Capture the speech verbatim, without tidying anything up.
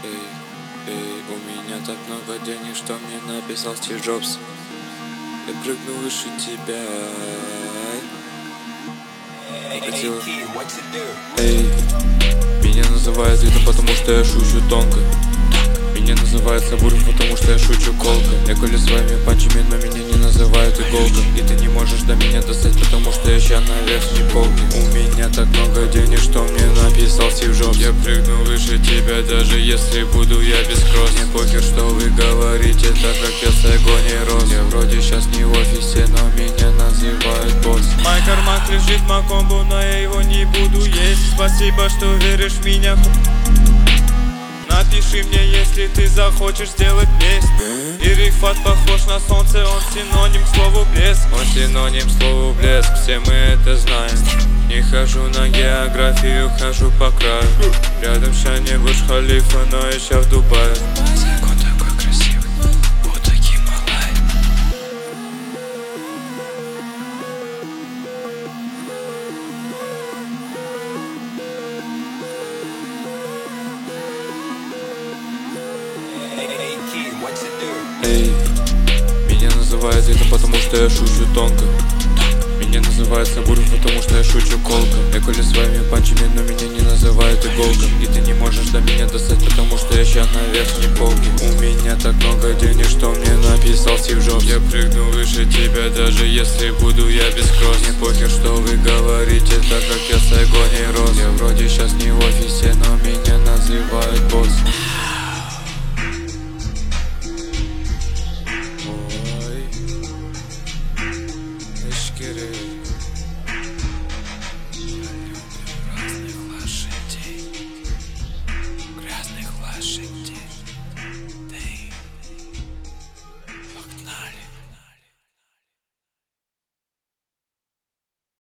Эй, эй, у меня так много денег, что мне написал Стив Джобс. Я прыгну выше тебя. Хотел... Эй, меня называют видом, потому что я шучу тонко. Меня называют Сабуров, потому что я шучу колко. Я колю своими панчами, но меня не называют иголка. И ты не можешь до меня достать, потому что я ща на верхней полке. У меня так много денег, что мне написал Стив Джобс. Я прыгну выше тебя, даже если буду я без кросс. Мне похер, что вы говорите, так как я с Сайгоне рос. Я вроде сейчас не в офисе, но меня называют босс. Мой карман лежит макомбу, но я его не буду есть. Спасибо, что веришь в меня. Напиши мне, если ты захочешь сделать месть. И Рифат похож на солнце, он синоним к слову блеск. Он синоним к слову блеск, все мы это знаем. Не хожу на географию, хожу по краю. Рядом ща не Бурдж-Халифа, но я ща в Дубае. Он такой красивый, будто Гималай. Эй, меня называют это, потому что я шучу тонко. Меня называют Сабуров, потому что я шучу колко. Я колю своими панчами, но меня не называют иголка. И ты не можешь до меня достать, потому что я ща на верхней полке. У меня так много денег, что мне написал Стив Джобс. Я прыгну выше тебя, даже если буду я без кросс. Мне похер, что вы говорите, так как я в Сайгоне рос. Я вроде сейчас не в офисе, но меня называют босс. Ой, эшкере. Разных лошадей, грязных лошадей.